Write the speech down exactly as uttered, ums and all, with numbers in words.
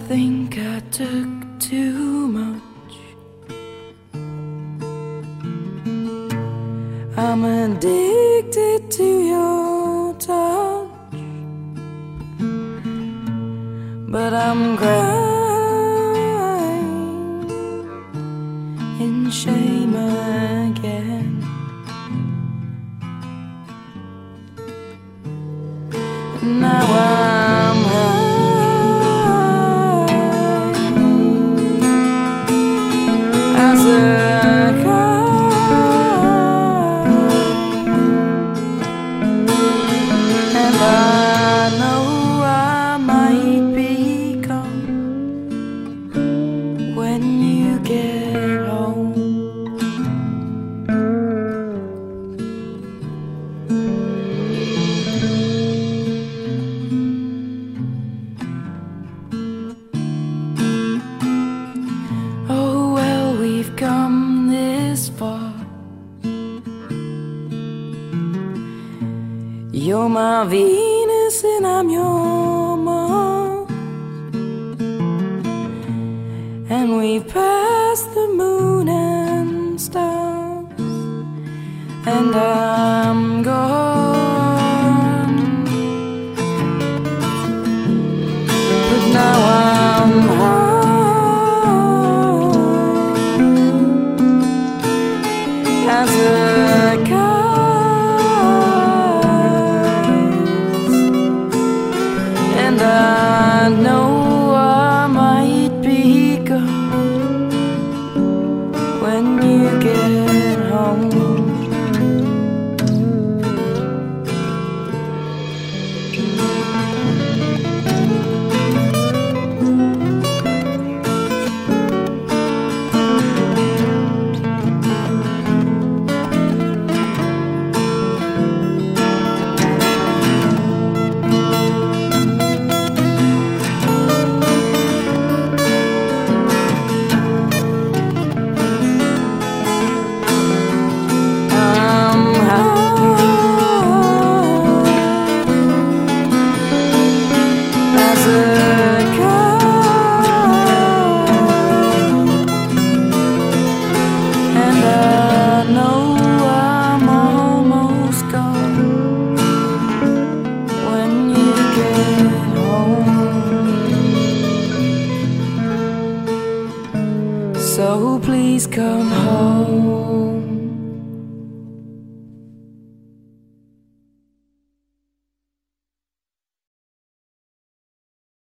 think I took too much. I'm addicted to your touch, but I'm crying in shame again. Now I'm high as a kite, and I know I might be gone when you get home. We've come this far. You're my Venus and I'm your Mars, and we've passed the moon and stars, and I'm gone, but now I'm high as a kite, and I know I might be gone when you get home. So please come home.